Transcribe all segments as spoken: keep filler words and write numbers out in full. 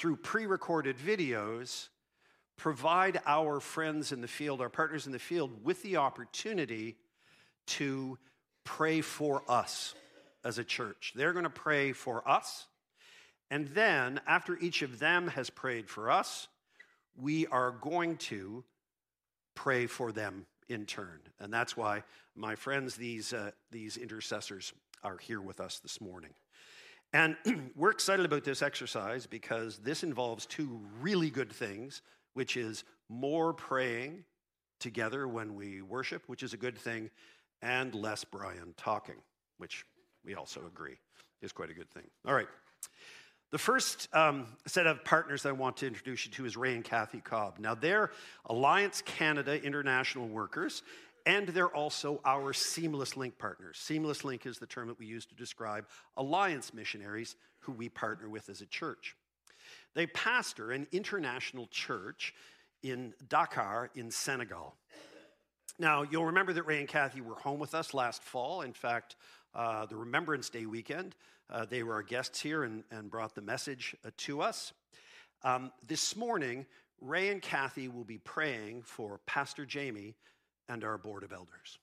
through pre-recorded videos, provide our friends in the field, our partners in the field, with the opportunity to pray for us as a church. They're going to pray for us, and then after each of them has prayed for us, we are going to pray for them in turn. And that's why, my friends, these, uh, these intercessors are here with us this morning. And we're excited about this exercise because this involves two really good things, which is more praying together when we worship, which is a good thing, and less Brian talking, which we also agree is quite a good thing. All right. The first um, set of partners I want to introduce you to is Ray and Kathy Cobb. Now, they're Alliance Canada International Workers, and they're also our Seamless Link partners. Seamless Link is the term that we use to describe Alliance missionaries who we partner with as a church. They pastor an international church in Dakar in Senegal. Now, you'll remember that Ray and Kathy were home with us last fall. In fact, uh, the Remembrance Day weekend, uh, they were our guests here and, and brought the message uh, to us. Um, this morning, Ray and Kathy will be praying for Pastor Jamie and our Board of Elders.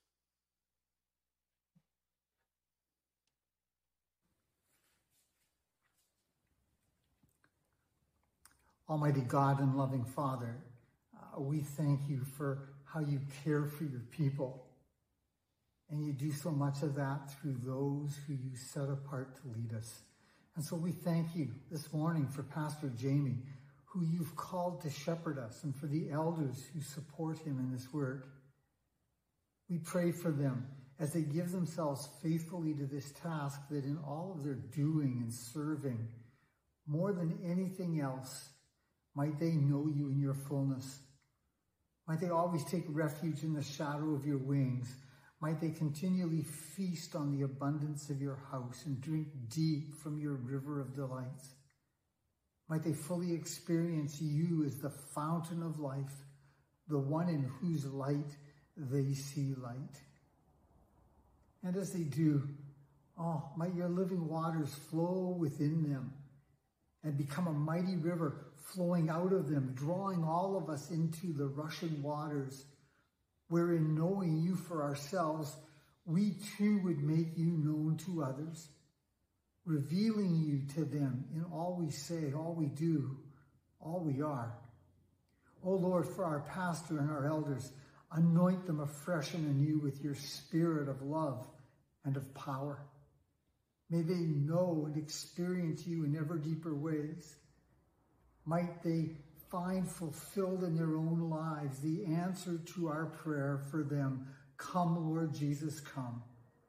Almighty God and loving Father, uh, we thank you for how you care for your people. And you do so much of that through those who you set apart to lead us. And so we thank you this morning for Pastor Jamie, who you've called to shepherd us, and for the elders who support him in this work. We pray for them as they give themselves faithfully to this task, that in all of their doing and serving, more than anything else, might they know you in your fullness. Might they always take refuge in the shadow of your wings. Might they continually feast on the abundance of your house and drink deep from your river of delights. Might they fully experience you as the fountain of life, the one in whose light they see light. And as they do, oh, might your living waters flow within them and become a mighty river flowing out of them, drawing all of us into the rushing waters, where in knowing you for ourselves, we too would make you known to others, revealing you to them in all we say, all we do, all we are. O Lord, for our pastor and our elders, anoint them afresh and anew with your spirit of love and of power. May they know and experience you in ever deeper ways. Might they find fulfilled in their own lives the answer to our prayer for them, come, Lord Jesus, come.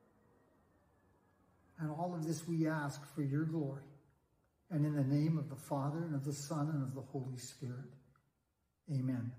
And all of this we ask for your glory, and in the name of the Father, and of the Son, and of the Holy Spirit. Amen.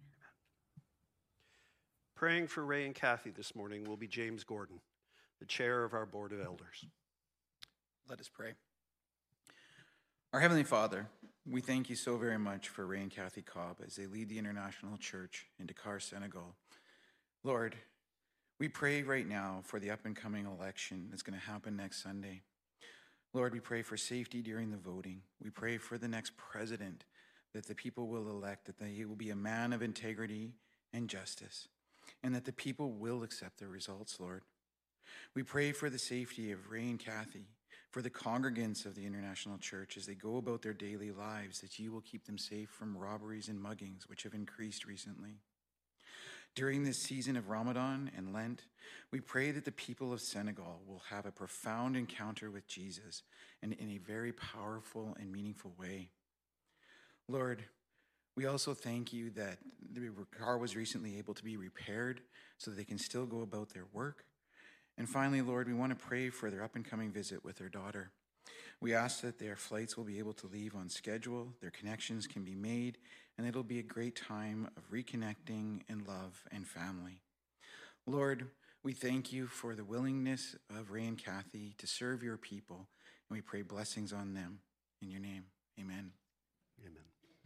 Praying for Ray and Kathy this morning will be James Gordon, the chair of our Board of Elders. Let us pray. Our Heavenly Father, we thank you so very much for Ray and Kathy Cobb as they lead the International Church in Dakar, Senegal. Lord, we pray right now for the up-and-coming election that's going to happen next Sunday. Lord, we pray for safety during the voting. We pray for the next president, that the people will elect, that he will be a man of integrity and justice, and that the people will accept the results, Lord. We pray for the safety of Ray and Kathy, for the congregants of the International Church as they go about their daily lives, that you will keep them safe from robberies and muggings, which have increased recently. During this season of Ramadan and Lent, we pray that the people of Senegal will have a profound encounter with Jesus, and in a very powerful and meaningful way. Lord, we also thank you that the car was recently able to be repaired so that they can still go about their work. And finally, Lord, we want to pray for their up-and-coming visit with their daughter. We ask that their flights will be able to leave on schedule, their connections can be made, and it'll be a great time of reconnecting in love and family. Lord, we thank you for the willingness of Ray and Kathy to serve your people, and we pray blessings on them. In your name, amen. Amen.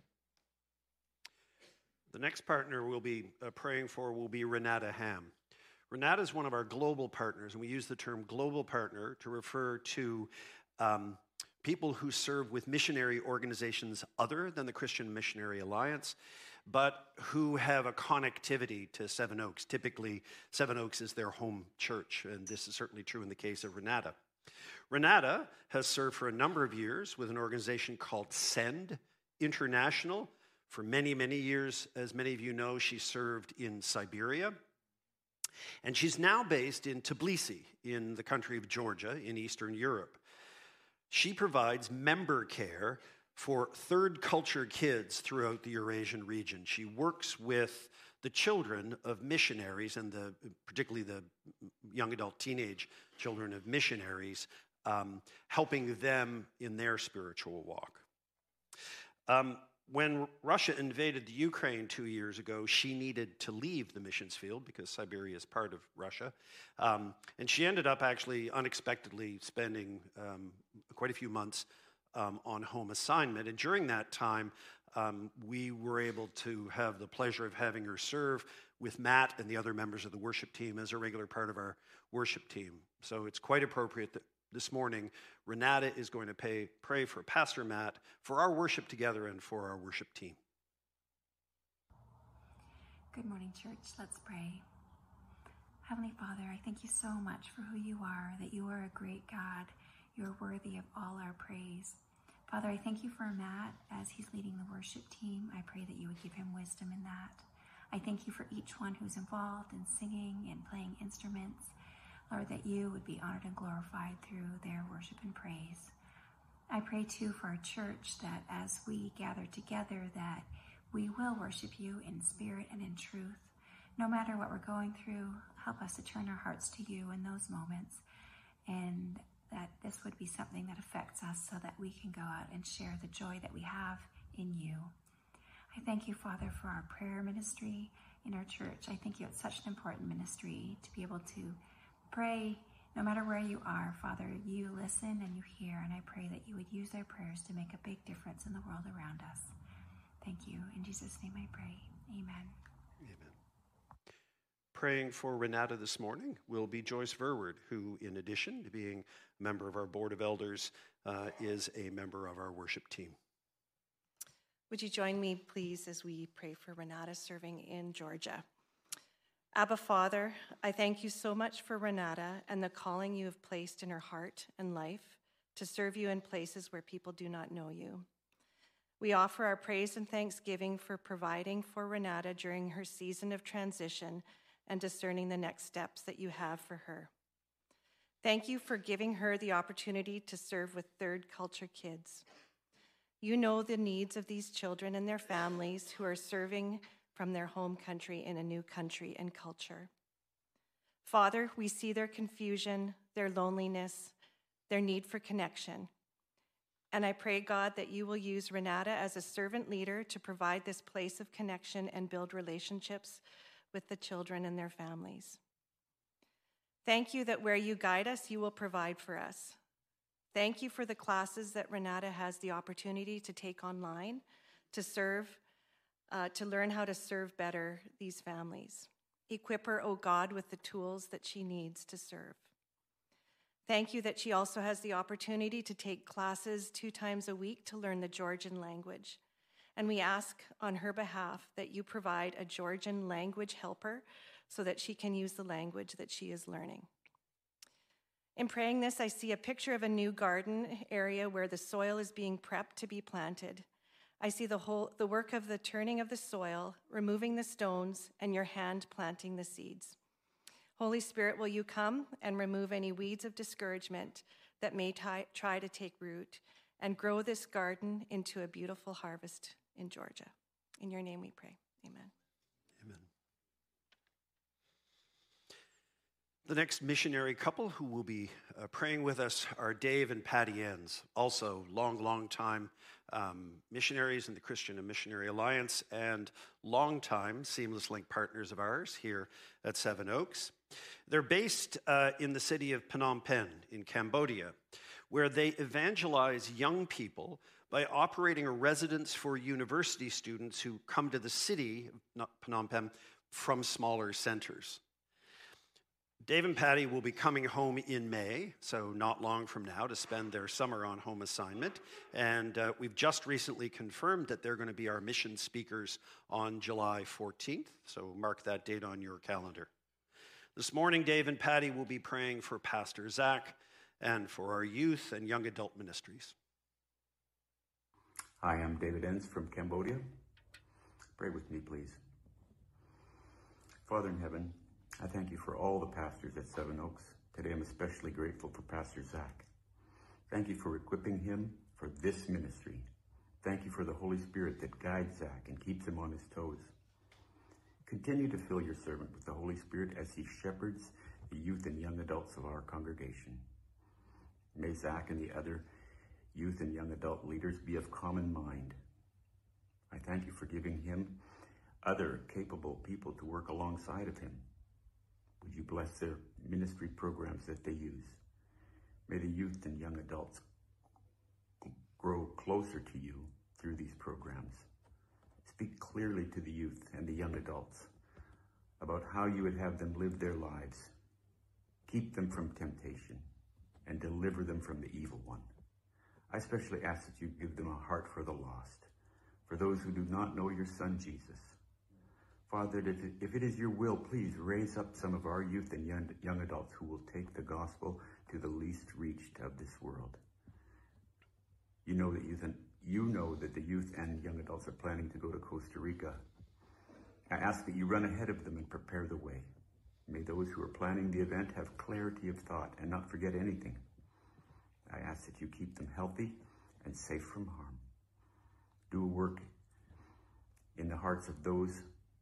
The next partner we'll be uh, praying for will be Renata Ham. Renata is one of our global partners, and we use the term global partner to refer to um, people who serve with missionary organizations other than the Christian Missionary Alliance, but who have a connectivity to Seven Oaks. Typically, Seven Oaks is their home church, and this is certainly true in the case of Renata. Renata has served for a number of years with an organization called SEND International. For many, many years, as many of you know, she served in Siberia. And she's now based in Tbilisi, in the country of Georgia, in Eastern Europe. She provides member care for third culture kids throughout the Eurasian region. She works with the children of missionaries, and the, particularly the young adult teenage children of missionaries, um, helping them in their spiritual walk. Um, When Russia invaded the Ukraine two years ago, she needed to leave the missions field because Siberia is part of Russia. Um, and she ended up actually unexpectedly spending um, quite a few months um, on home assignment. And during that time, um, we were able to have the pleasure of having her serve with Matt and the other members of the worship team as a regular part of our worship team. So it's quite appropriate that this morning, Renata is going to pay, pray for Pastor Matt, for our worship together, and for our worship team. Good morning, church. Let's pray. Heavenly Father, I thank you so much for who you are, that you are a great God. You're worthy of all our praise. Father, I thank you for Matt as he's leading the worship team. I pray that you would give him wisdom in that. I thank you for each one who's involved in singing and playing instruments. Lord, that you would be honored and glorified through their worship and praise. I pray too for our church that as we gather together, that we will worship you in spirit and in truth. No matter what we're going through, help us to turn our hearts to you in those moments, and that this would be something that affects us so that we can go out and share the joy that we have in you. I thank you, Father, for our prayer ministry in our church. I think it's such an important ministry to be able to pray no matter where you are. Father, you listen and you hear, and I pray that you would use our prayers to make a big difference in the world around us. Thank you. In Jesus' name I pray. Amen. Amen. Praying for Renata this morning will be Joyce Verwoerd, who, in addition to being a member of our Board of Elders, uh, is a member of our worship team. Would you join me, please, as we pray for Renata serving in Georgia? Abba, Father, I thank you so much for Renata and the calling you have placed in her heart and life to serve you in places where people do not know you. We offer our praise and thanksgiving for providing for Renata during her season of transition and discerning the next steps that you have for her. Thank you for giving her the opportunity to serve with third culture kids. You know the needs of these children and their families who are serving from their home country in a new country and culture. Father, we see their confusion, their loneliness, their need for connection. And I pray, God, that you will use Renata as a servant leader to provide this place of connection and build relationships with the children and their families. Thank you that where you guide us, you will provide for us. Thank you for the classes that Renata has the opportunity to take online, to serve Uh, to learn how to serve better these families. Equip her, O God, with the tools that she needs to serve. Thank you that she also has the opportunity to take classes two times a week to learn the Georgian language. And we ask on her behalf that you provide a Georgian language helper so that she can use the language that she is learning. In praying this, I see a picture of a new garden area where the soil is being prepped to be planted. I see the whole the work of the turning of the soil, removing the stones, and your hand planting the seeds. Holy Spirit, will you come and remove any weeds of discouragement that may t- try to take root and grow this garden into a beautiful harvest in Georgia. In your name we pray. Amen. Amen. The next missionary couple who will be uh, praying with us are Dave and Patty Enns, also long, long time um, missionaries in the Christian and Missionary Alliance and long-time Seamless Link partners of ours here at Seven Oaks. They're based uh, in the city of Phnom Penh in Cambodia, where they evangelize young people by operating a residence for university students who come to the city, not Phnom Penh, from smaller centers. Dave and Patty will be coming home in May, so not long from now, to spend their summer on home assignment. And uh, we've just recently confirmed that they're going to be our mission speakers on July fourteenth, so mark that date on your calendar. This morning, Dave and Patty will be praying for Pastor Zach and for our youth and young adult ministries. Hi, I'm David Enns from Cambodia. Pray with me, please. Father in heaven, I thank you for all the pastors at Seven Oaks. Today I'm especially grateful for Pastor Zach. Thank you for equipping him for this ministry. Thank you for the Holy Spirit that guides Zach and keeps him on his toes. Continue to fill your servant with the Holy Spirit as he shepherds the youth and young adults of our congregation. May Zach and the other youth and young adult leaders be of common mind. I thank you for giving him other capable people to work alongside of him. Would you bless their ministry programs that they use? May the youth and young adults grow closer to you through these programs. Speak clearly to the youth and the young adults about how you would have them live their lives. Keep them from temptation and deliver them from the evil one. I especially ask that you give them a heart for the lost, for those who do not know your Son, Jesus. Father, if it is your will, please raise up some of our youth and young, young adults who will take the gospel to the least reached of this world. You know that youth and, you know that the youth and young adults are planning to go to Costa Rica. I ask that you run ahead of them and prepare the way. May those who are planning the event have clarity of thought and not forget anything. I ask that you keep them healthy and safe from harm. Do a work in the hearts of those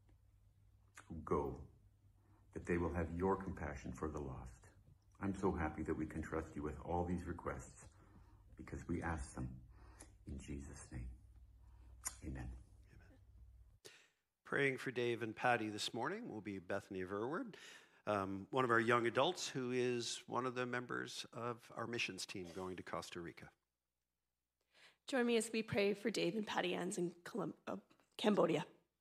who go, that they will have your compassion for the lost. I'm so happy that we can trust you with all these requests because we ask them in Jesus' name. Amen. Amen. Praying for Dave and Patty this morning will be Bethany Verwoerd, um, one of our young adults who is one of the members of our missions team going to Costa Rica. Join me as we pray for Dave and Patty Enns in Colum- uh, Cambodia.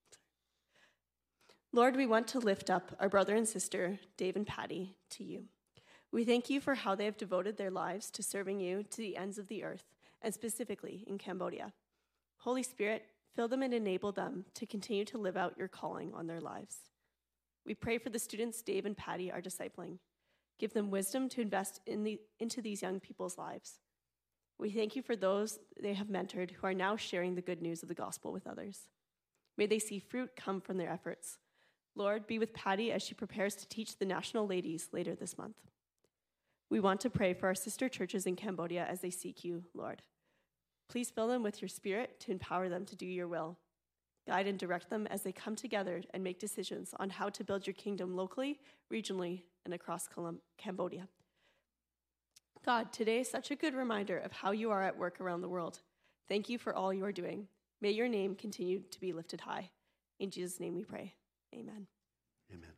Lord, we want to lift up our brother and sister, Dave and Patty, to you. We thank you for how they have devoted their lives to serving you to the ends of the earth, and specifically in Cambodia. Holy Spirit, fill them and enable them to continue to live out your calling on their lives. We pray for the students Dave and Patty are discipling. Give them wisdom to invest in the, into these young people's lives. We thank you for those they have mentored who are now sharing the good news of the gospel with others. May they see fruit come from their efforts. Lord, be with Patty as she prepares to teach the national ladies later this month. We want to pray for our sister churches in Cambodia as they seek you, Lord. Please fill them with your spirit to empower them to do your will. Guide and direct them as they come together and make decisions on how to build your kingdom locally, regionally, and across Cambodia. God, today is such a good reminder of how you are at work around the world. Thank you for all you are doing. May your name continue to be lifted high. In Jesus' name we pray. Amen. Amen.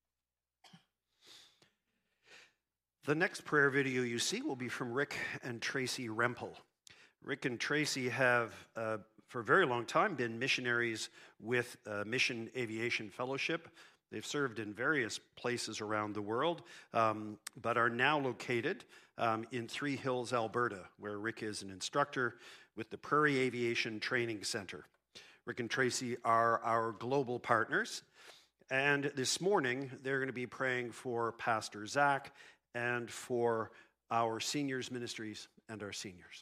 The next prayer video you see will be from Rick and Tracy Rempel. Rick and Tracy have, uh, for a very long time, been missionaries with uh, Mission Aviation Fellowship. They've served in various places around the world, um, but are now located um, in Three Hills, Alberta, where Rick is an instructor with the Prairie Aviation Training Center. Rick and Tracy are our global partners, and this morning they're going to be praying for Pastor Zach and for our seniors ministries and our seniors.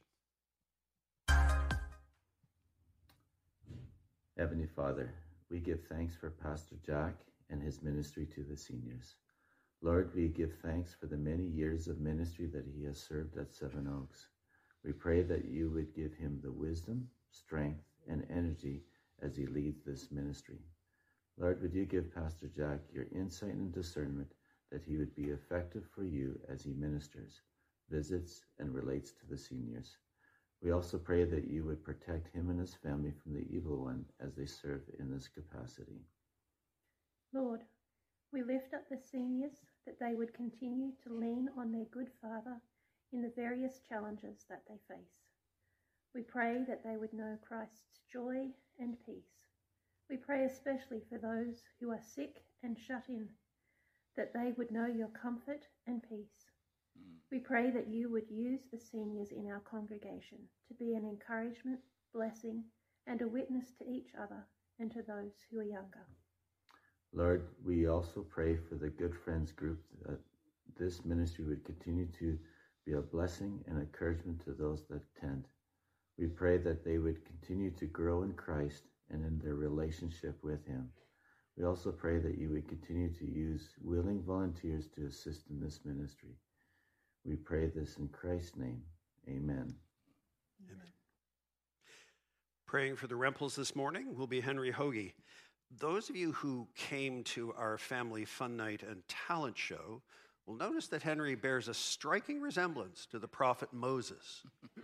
Heavenly Father, we give thanks for Pastor Jack and his ministry to the seniors. Lord, we give thanks for the many years of ministry that he has served at Seven Oaks. We pray that you would give him the wisdom, strength, and energy as he leads this ministry. Lord, would you give Pastor Jack your insight and discernment that he would be effective for you as he ministers, visits, and relates to the seniors. We also pray that you would protect him and his family from the evil one as they serve in this capacity. Lord, we lift up the seniors that they would continue to lean on their good Father in the various challenges that they face. We pray that they would know Christ's joy and peace. We pray especially for those who are sick and shut in, that they would know your comfort and peace. We pray that you would use the seniors in our congregation to be an encouragement, blessing, and a witness to each other and to those who are younger. Lord, we also pray for the Good Friends group, that this ministry would continue to be a blessing and encouragement to those that attend. We pray that they would continue to grow in Christ and in their relationship with him. We also pray that you would continue to use willing volunteers to assist in this ministry. We pray this in Christ's name. Amen. Amen. Praying for the Rempels this morning will be Henry Hoagie. Those of you who came to our family fun night and talent show will notice that Henry bears a striking resemblance to the prophet Moses.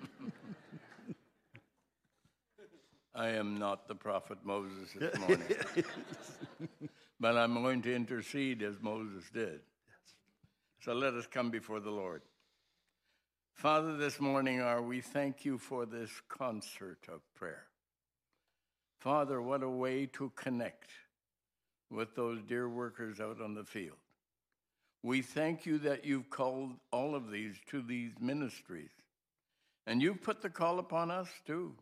I am not the prophet Moses this morning, but I'm going to intercede as Moses did. So let us come before the Lord. Father, this morning, our, we thank you for this concert of prayer. Father, what a way to connect with those dear workers out on the field. We thank you that you've called all of these to these ministries, and you've put the call upon us too,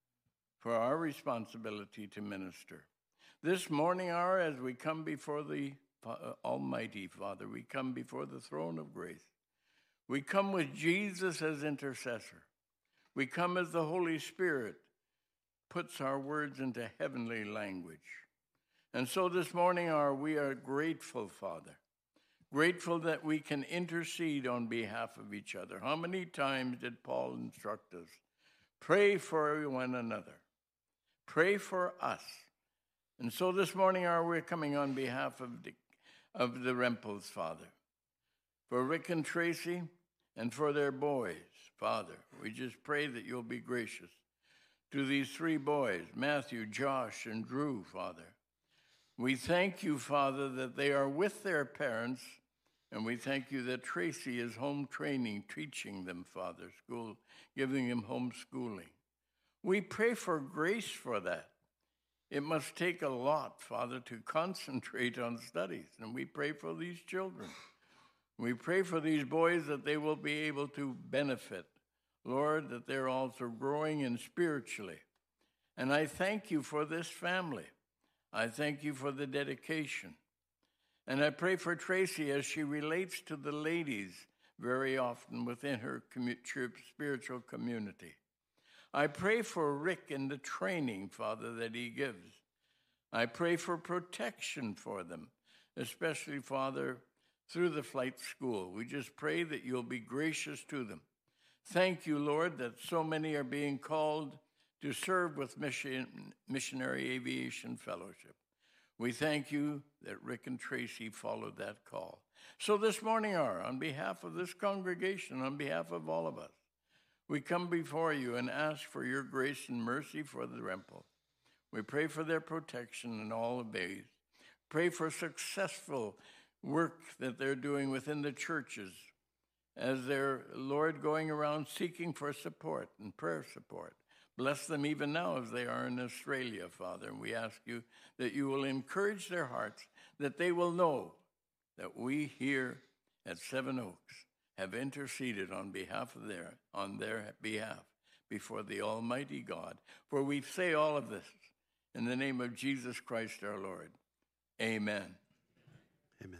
for our responsibility to minister. This morning hour, as we come before the uh, Almighty Father, we come before the throne of grace. We come with Jesus as intercessor. We come as the Holy Spirit puts our words into heavenly language. And so this morning hour, we are grateful, Father, grateful that we can intercede on behalf of each other. How many times did Paul instruct us? Pray for one another. Pray for us. And so this morning, are we coming on behalf of the, of the Rempels, Father, for Rick and Tracy and for their boys, Father. We just pray that you'll be gracious to these three boys, Matthew, Josh, and Drew, Father. We thank you, Father, that they are with their parents, and we thank you that Tracy is home training, teaching them, Father, school, giving them homeschooling. We pray for grace for that. It must take a lot, Father, to concentrate on studies, and we pray for these children. We pray for these boys that they will be able to benefit, Lord, that they're also growing in spiritually. And I thank you for this family. I thank you for the dedication. And I pray for Tracy as she relates to the ladies very often within her commu- spiritual community. I pray for Rick and the training, Father, that he gives. I pray for protection for them, especially, Father, through the flight school. We just pray that you'll be gracious to them. Thank you, Lord, that so many are being called to serve with mission, Missionary Aviation Fellowship. We thank you that Rick and Tracy followed that call. So this morning, our, on behalf of this congregation, on behalf of all of us, we come before you and ask for your grace and mercy for the Rempel. We pray for their protection in all of days. Pray for successful work that they're doing within the churches as they're, Lord, going around seeking for support and prayer support. Bless them even now as they are in Australia, Father. And we ask you that you will encourage their hearts, that they will know that we here at Seven Oaks have interceded on behalf of their, on their behalf before the Almighty God. For we say all of this in the name of Jesus Christ our Lord. Amen. Amen.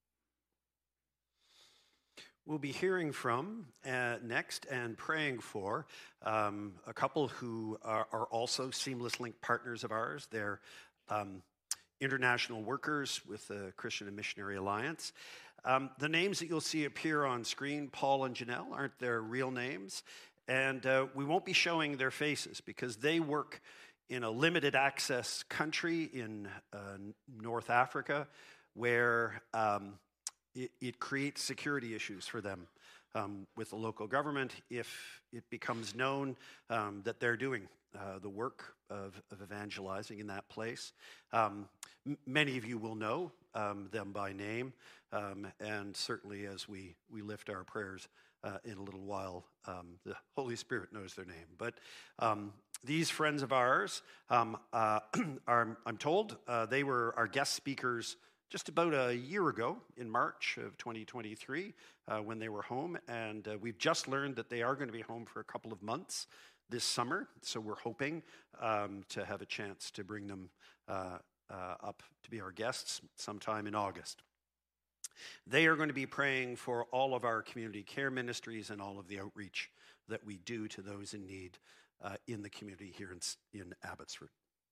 We'll be hearing from uh, next and praying for um, a couple who are, are also Seamless Link partners of ours. They're um, international workers with the Christian and Missionary Alliance. Um, the names that you'll see appear on screen, Paul and Janelle, aren't their real names. And uh, we won't be showing their faces because they work in a limited access country in uh, North Africa where um, it, it creates security issues for them um, with the local government if it becomes known um, that they're doing uh, the work of, of evangelizing in that place. Um, m- many of you will know um, them by name, um, and certainly as we, we lift our prayers uh, in a little while, um, the Holy Spirit knows their name. But um, these friends of ours, um, uh, are, I'm told, uh, they were our guest speakers just about a year ago in March of twenty twenty-three uh, when they were home. And uh, we've just learned that they are going to be home for a couple of months this summer. So we're hoping um, to have a chance to bring them uh, uh, up to be our guests sometime in August. They are going to be praying for all of our community care ministries and all of the outreach that we do to those in need uh, in the community here in, in Abbotsford.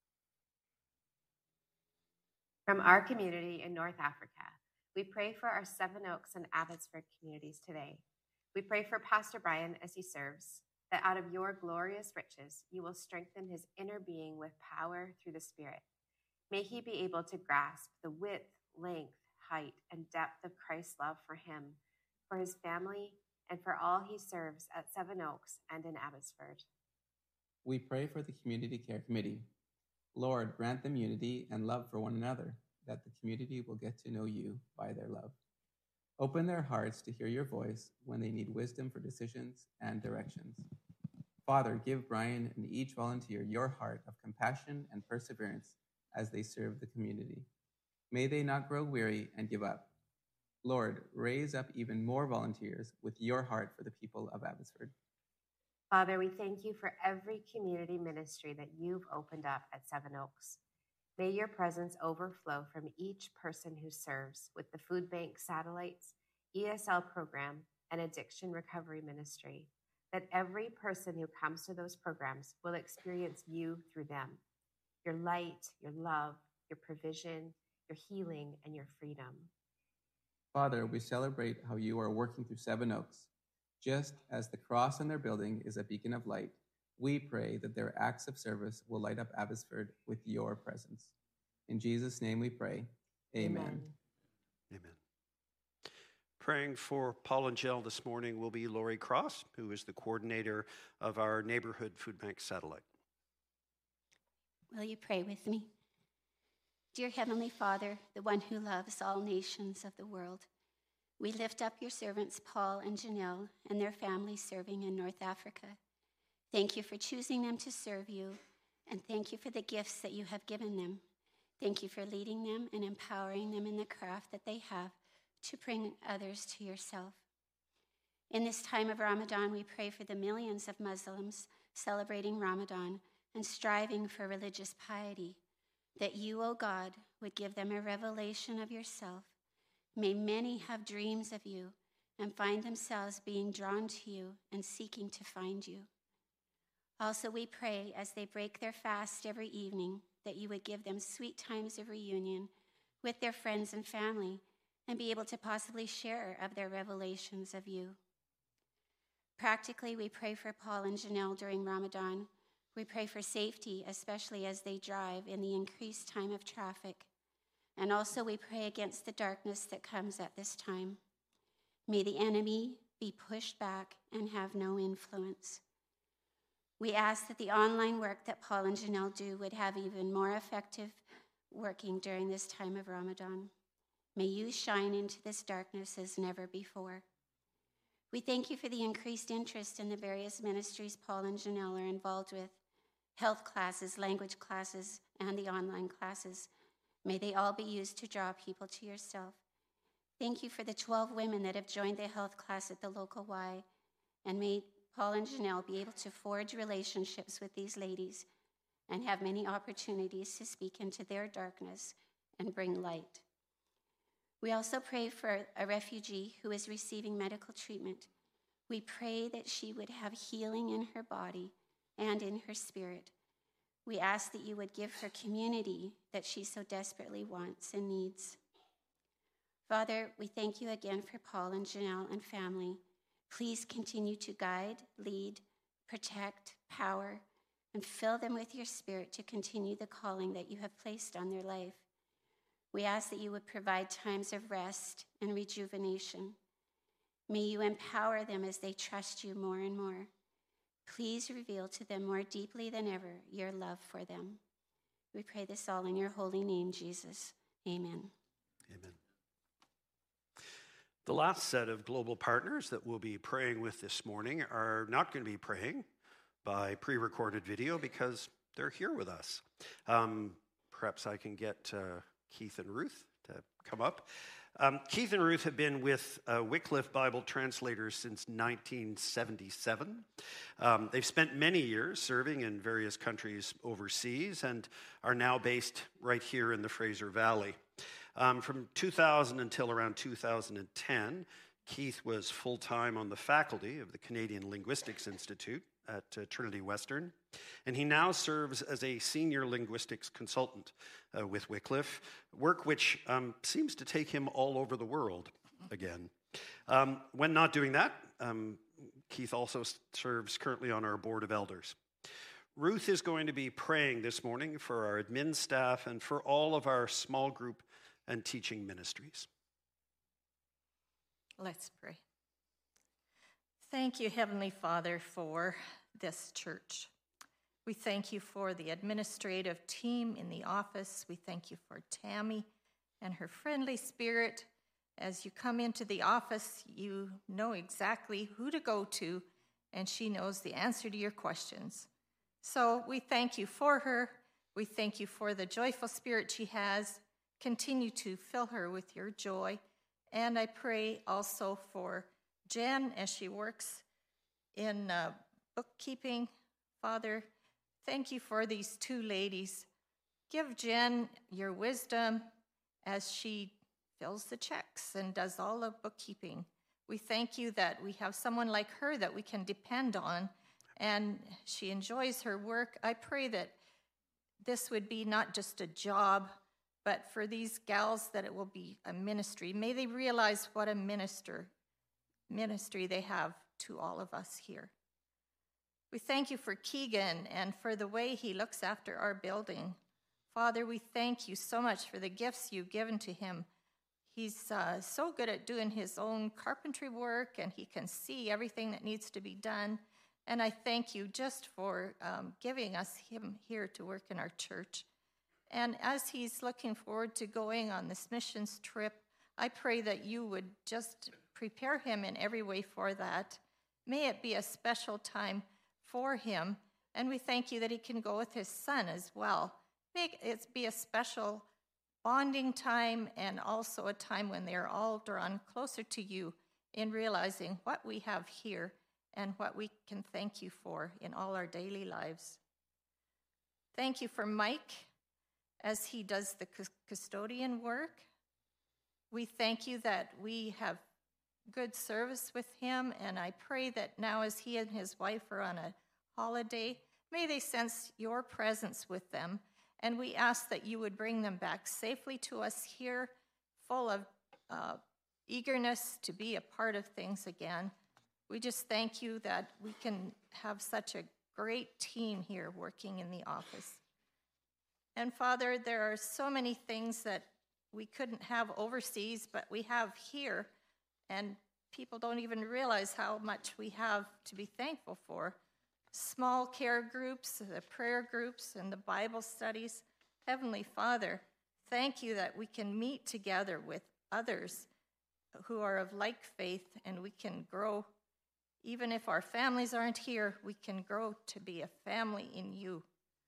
From our community in North Africa, we pray for our Seven Oaks and Abbotsford communities today. We pray for Pastor Brian as he serves, that out of your glorious riches, you will strengthen his inner being with power through the Spirit. May he be able to grasp the width, length, height, and depth of Christ's love for him, for his family, and for all he serves at Seven Oaks and in Abbotsford. We pray for the Community Care Committee. Lord, grant them unity and love for one another, that the community will get to know you by their love. Open their hearts to hear your voice when they need wisdom for decisions and directions. Father, give Brian and each volunteer your heart of compassion and perseverance as they serve the community. May they not grow weary and give up. Lord, raise up even more volunteers with your heart for the people of Abbotsford. Father, we thank you for every community ministry that you've opened up at Seven Oaks. May your presence overflow from each person who serves with the Food Bank Satellites, E S L program, and Addiction Recovery Ministry, that every person who comes to those programs will experience you through them, your light, your love, your provision, your healing, and your freedom. Father, we celebrate how you are working through Seven Oaks. Just as the cross on their building is a beacon of light, we pray that their acts of service will light up Abbotsford with your presence. In Jesus' name we pray. Amen. Amen. Amen. Praying for Paul and Jill this morning will be Lori Cross, who is the coordinator of our neighborhood food bank satellite. Will you pray with me? Dear Heavenly Father, the one who loves all nations of the world, we lift up your servants Paul and Janelle and their families serving in North Africa. Thank you for choosing them to serve you, and thank you for the gifts that you have given them. Thank you for leading them and empowering them in the craft that they have to bring others to yourself. In this time of Ramadan, we pray for the millions of Muslims celebrating Ramadan and striving for religious piety, that you, O God, would give them a revelation of yourself. May many have dreams of you and find themselves being drawn to you and seeking to find you. Also, we pray as they break their fast every evening that you would give them sweet times of reunion with their friends and family and be able to possibly share of their revelations of you. Practically, we pray for Paul and Janelle during Ramadan. We pray for safety, especially as they drive in the increased time of traffic. And also we pray against the darkness that comes at this time. May the enemy be pushed back and have no influence. We ask that the online work that Paul and Janelle do would have even more effective working during this time of Ramadan. May you shine into this darkness as never before. We thank you for the increased interest in the various ministries Paul and Janelle are involved with, health classes, language classes, and the online classes. May they all be used to draw people to yourself. Thank you for the twelve women that have joined the health class at the local Y, and may Paul and Janelle be able to forge relationships with these ladies and have many opportunities to speak into their darkness and bring light. We also pray for a refugee who is receiving medical treatment. We pray that she would have healing in her body and in her spirit. We ask that you would give her community that she so desperately wants and needs. Father, we thank you again for Paul and Janelle and family. Please continue to guide, lead, protect, power, and fill them with your spirit to continue the calling that you have placed on their life. We ask that you would provide times of rest and rejuvenation. May you empower them as they trust you more and more. Please reveal to them more deeply than ever your love for them. We pray this all in your holy name, Jesus. Amen. Amen. The last set of global partners that we'll be praying with this morning are not going to be praying by pre-recorded video because they're here with us. Um, perhaps I can get uh, Keith and Ruth to to come up. Um, Keith and Ruth have been with uh, Wycliffe Bible Translators since nineteen seventy-seven. Um, they've spent many years serving in various countries overseas and are now based right here in the Fraser Valley. Um, from two thousand until around two thousand ten, Keith was full-time on the faculty of the Canadian Linguistics Institute at uh, Trinity Western, and he now serves as a senior linguistics consultant uh, with Wycliffe, work which um, seems to take him all over the world again. Um, when not doing that, um, Keith also serves currently on our board of elders. Ruth is going to be praying this morning for our admin staff and for all of our small group and teaching ministries. Let's pray. Thank you, Heavenly Father, for this church. We thank you for the administrative team in the office. We thank you for Tammy and her friendly spirit. As you come into the office, you know exactly who to go to, and she knows the answer to your questions. So we thank you for her. We thank you for the joyful spirit she has. Continue to fill her with your joy. And I pray also for Jen as she works in uh, bookkeeping. Father, thank you for these two ladies. Give Jen your wisdom as she fills the checks and does all the bookkeeping. We thank you that we have someone like her that we can depend on, and she enjoys her work. I pray that this would be not just a job, but for these gals that it will be a ministry. May they realize what a minister, ministry they have to all of us here. We thank you for Keegan and for the way he looks after our building. Father, we thank you so much for the gifts you've given to him. He's uh, so good at doing his own carpentry work, and he can see everything that needs to be done. And I thank you just for um, giving us him here to work in our church. And as he's looking forward to going on this missions trip, I pray that you would just prepare him in every way for that. May it be a special time for him. And we thank you that he can go with his son as well. May it be a special bonding time and also a time when they're all drawn closer to you in realizing what we have here and what we can thank you for in all our daily lives. Thank you for Mike as he does the custodian work. We thank you that we have good service with him, and I pray that now as he and his wife are on a holiday, may they sense your presence with them, and we ask that you would bring them back safely to us here, full of uh, eagerness to be a part of things again. We just thank you that we can have such a great team here working in the office. And Father, there are so many things that we couldn't have overseas, but we have here, and people don't even realize how much we have to be thankful for. Small care groups, the prayer groups, and the Bible studies. Heavenly Father, thank you that we can meet together with others who are of like faith, and we can grow. Even if our families aren't here, we can grow to be a family in you.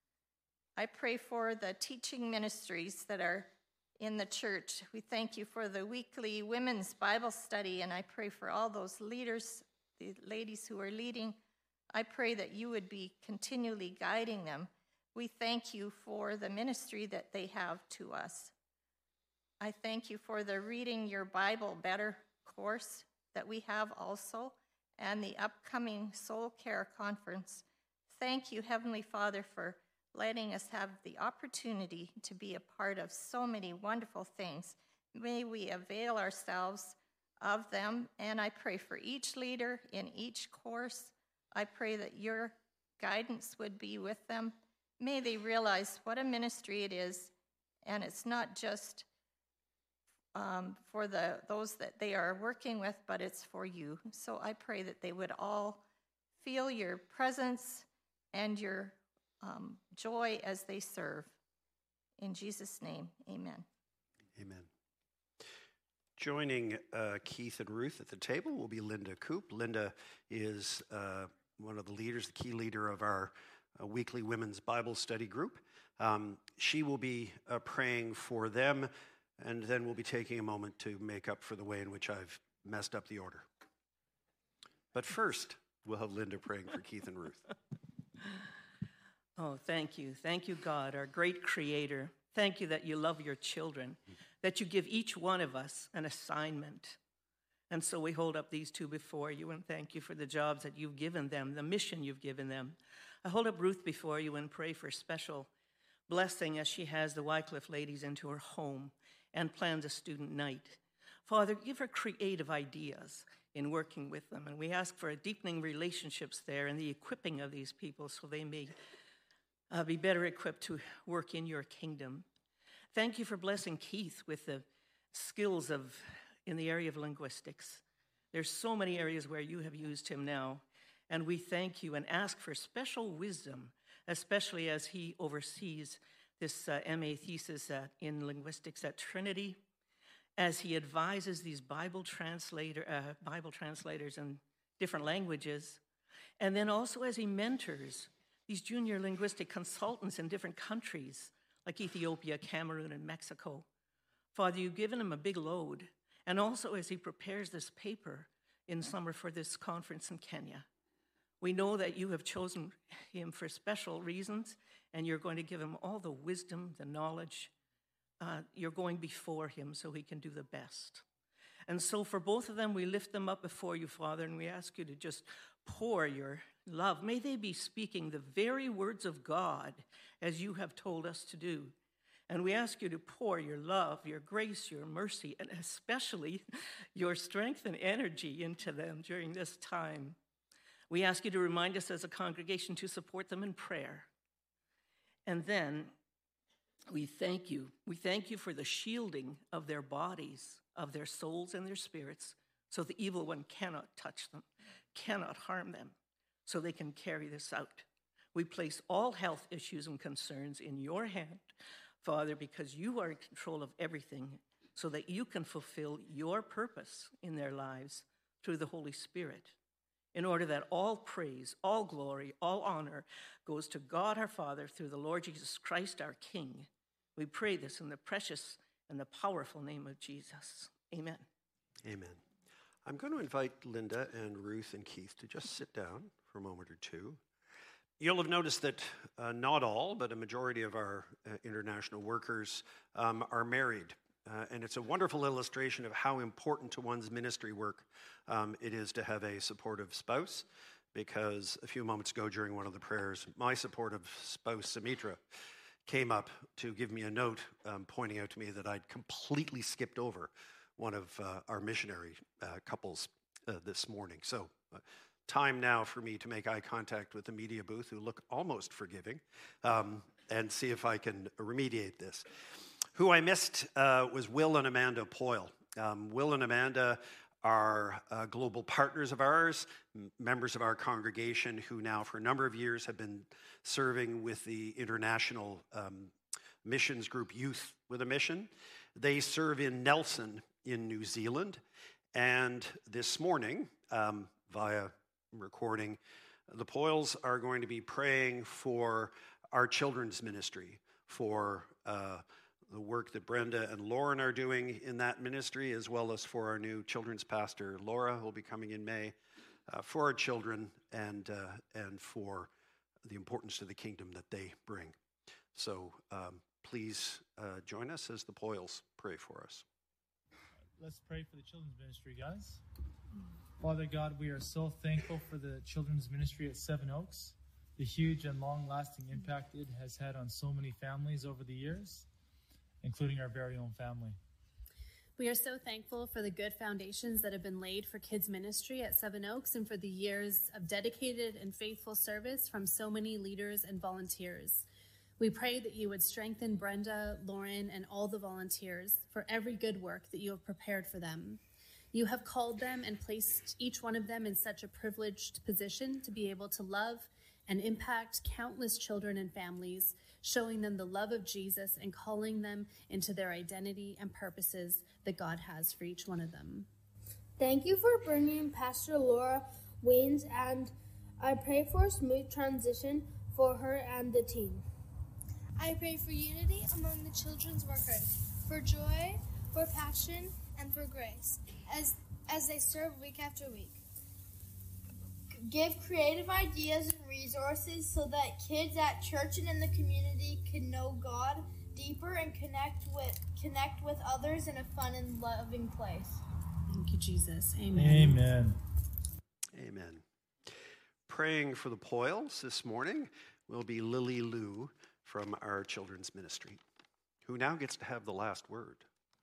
I pray for the teaching ministries that are in the church. We thank you for the weekly women's Bible study, and I pray for all those leaders, the ladies who are leading. I pray that you would be continually guiding them. We thank you for the ministry that they have to us. I thank you for the Reading Your Bible Better course that we have also, and the upcoming Soul Care Conference. Thank you, Heavenly Father, for letting us have the opportunity to be a part of so many wonderful things. May we avail ourselves of them, and I pray for each leader in each course. I pray that your guidance would be with them. May they realize what a ministry it is, and it's not just um, for the those that they are working with, but it's for you. So I pray that they would all feel your presence and your Um, joy as they serve. In Jesus' name, amen. Amen. Joining uh, Keith and Ruth at the table will be Linda Coop. Linda is uh, one of the leaders, the key leader of our uh, weekly women's Bible study group. Um, she will be uh, praying for them And then we'll be taking a moment to make up for the way in which I've messed up the order. But first, we'll have Linda praying for Keith and Ruth. Oh, thank you. Thank you, God, our great creator. Thank you that you love your children, that you give each one of us an assignment. And so we hold up these two before you and thank you for the jobs that you've given them, the mission you've given them. I hold up Ruth before you and pray for special blessing as she has the Wycliffe ladies into her home and plans a student night. Father, give her creative ideas in working with them. And we ask for a deepening relationships there and the equipping of these people so they may uh, be better equipped to work in your kingdom. Thank you for blessing Keith with the skills of in the area of linguistics. There's so many areas where you have used him now, and we thank you and ask for special wisdom, especially as he oversees this uh, M A thesis at, in linguistics at Trinity, as he advises these Bible translator, uh, Bible translators in different languages, and then also as he mentors these junior linguistic consultants in different countries like Ethiopia, Cameroon, and Mexico. Father, you've given him a big load, and also as he prepares this paper in summer for this conference in Kenya. We know that you have chosen him for special reasons, and you're going to give him all the wisdom, the knowledge. Uh, you're going before him so he can do the best. And so for both of them, we lift them up before you, Father, and we ask you to just pour your love. May they be speaking the very words of God as you have told us to do. And we ask you to pour your love, your grace, your mercy, and especially your strength and energy into them during this time. We ask you to remind us as a congregation to support them in prayer. And then we thank you. We thank you for the shielding of their bodies, of their souls and their spirits, so the evil one cannot touch them, cannot harm them, so they can carry this out. We place all health issues and concerns in your hand, Father, because you are in control of everything, so that you can fulfill your purpose in their lives through the Holy Spirit, in order that all praise, all glory, all honor goes to God our Father through the Lord Jesus Christ our King. We pray this in the precious and the powerful name of Jesus. Amen. Amen. I'm going to invite Linda and Ruth and Keith to just sit down for a moment or two. You'll have noticed that uh, not all, but a majority of our uh, international workers um, are married. Uh, and it's a wonderful illustration of how important to one's ministry work um, it is to have a supportive spouse, because a few moments ago during one of the prayers, my supportive spouse, Sumitra, came up to give me a note um, pointing out to me that I'd completely skipped over one of uh, our missionary uh, couples uh, this morning. So uh, time now for me to make eye contact with the media booth, who look almost forgiving, um, and see if I can remediate this. Who I missed uh, was Will and Amanda Poyle. Um, Will and Amanda are uh, global partners of ours, m- members of our congregation who now for a number of years have been serving with the international um, missions group Youth with a Mission. They serve in Nelson in New Zealand. And this morning, um, via recording, the Poyles are going to be praying for our children's ministry, for uh, the work that Brenda and Lauren are doing in that ministry, as well as for our new children's pastor, Laura, who will be coming in May, uh, for our children and, uh, and for the importance to the kingdom that they bring. So um, please uh, join us as the Poyles pray for us. Let's pray for the children's ministry, guys. Father God, we are so thankful for the children's ministry at Seven Oaks, the huge and long-lasting impact it has had on so many families over the years, including our very own family. We are so thankful for the good foundations that have been laid for kids ministry at Seven Oaks and for the years of dedicated and faithful service from so many leaders and volunteers. We pray that you would strengthen Brenda, Lauren, and all the volunteers for every good work that you have prepared for them. You have called them and placed each one of them in such a privileged position to be able to love and impact countless children and families, showing them the love of Jesus and calling them into their identity and purposes that God has for each one of them. Thank you for bringing Pastor Laura Waynes, and I pray for a smooth transition for her and the team. I pray for unity among the children's workers. for joy, for passion, and for grace, as, as they serve week after week. Give creative ideas and resources so that kids at church and in the community can know God deeper and connect with connect with others in a fun and loving place. Thank you, Jesus. Amen. Amen. Amen. Praying for the Poyles this morning will be Lily Lou from our children's ministry, who now gets to have the last word.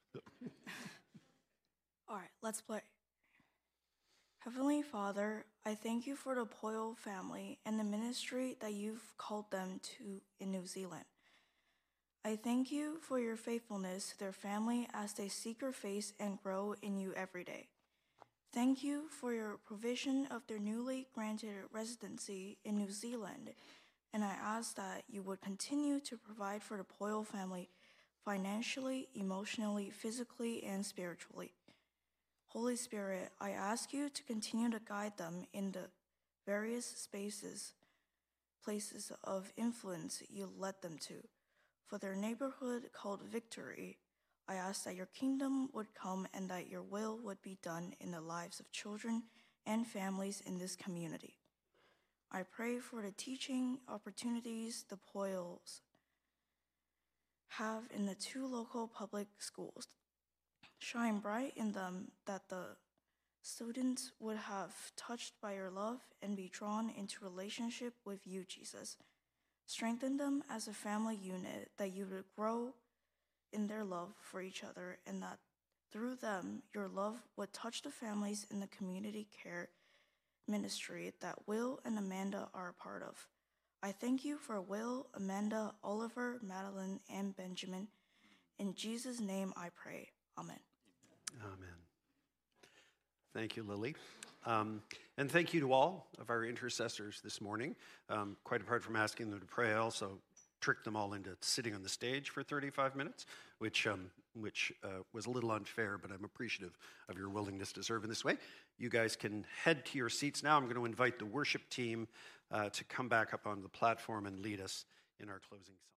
All right, let's play. Heavenly Father, I thank you for the Poyle family and the ministry that you've called them to in New Zealand. I thank you for your faithfulness to their family as they seek your face and grow in you every day. Thank you for your provision of their newly granted residency in New Zealand, and I ask that you would continue to provide for the Poyle family financially, emotionally, physically, and spiritually. Holy Spirit, I ask you to continue to guide them in the various spaces, places of influence you led them to. For their neighborhood called Victory, I ask that your kingdom would come and that your will would be done in the lives of children and families in this community. I pray for the teaching opportunities the Poyles have in the two local public schools. Shine bright in them that the students would have touched by your love and be drawn into relationship with you, Jesus. Strengthen them as a family unit, that you would grow in their love for each other, and that through them, your love would touch the families in the community care ministry that Will and Amanda are a part of. I thank you for Will, Amanda, Oliver, Madeline, and Benjamin. In Jesus' name I pray. Amen. Amen. Thank you, Lily. Um, and thank you to all of our intercessors this morning. Um, quite apart from asking them to pray, I also tricked them all into sitting on the stage for thirty-five minutes, which um, which uh, was a little unfair, but I'm appreciative of your willingness to serve in this way. You guys can head to your seats now. I'm going to invite the worship team uh, to come back up on the platform and lead us in our closing song.